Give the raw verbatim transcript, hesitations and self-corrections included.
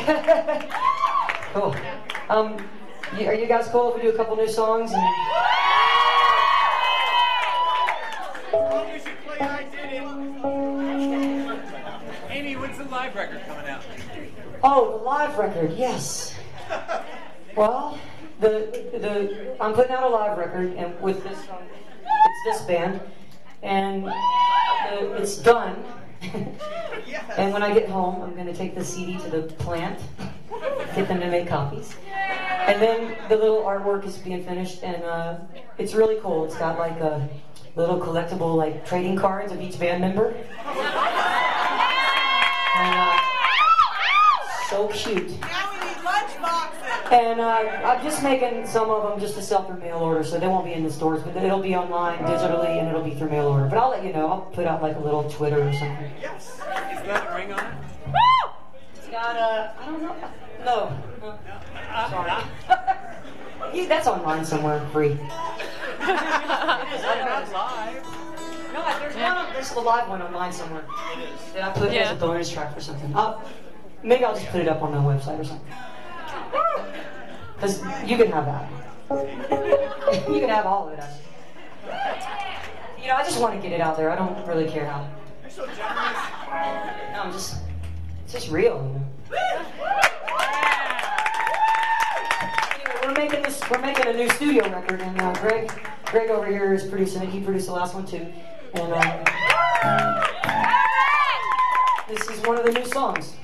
Cool. Um, you, are you guys cool if we do a couple new songs? And... You should play I Did It. Amy, when's the live record coming out? Oh, the live record, yes. Well, the the I'm putting out a live record, and with this, um, it's this band, and the, it's done. And when I get home, I'm going to take the C D to the plant, get them to make copies. And then the little artwork is being finished, and uh, it's really cool. It's got like a little collectible like trading cards of each band member. And, uh, so cute. Now we need lunch boxes. And uh, I'm just making some of them just to sell through mail order, so they won't be in the stores, but it'll be online digitally, and it'll be through mail order. But I'll let you know. I'll put out like a little Twitter or something. Yes. Is that a ring on it? It's got a, I don't know. No. no. Sorry. Yeah, that's online somewhere, free. It is. I know it's live. No, there's one. On, there's a live one online somewhere. It is. That I put Yeah. as a bonus track or something. I'll, maybe I'll just put it up on my website or something. Because you can have that. You can have all of it. You know, I just want to get it out there. I don't really care how. You're so generous. No, I'm just, it's just real, you know. Anyway, we're making this, we're making a new studio record, and uh, Greg, Greg over here is producing it. He produced the last one too, and um, this is one of the new songs.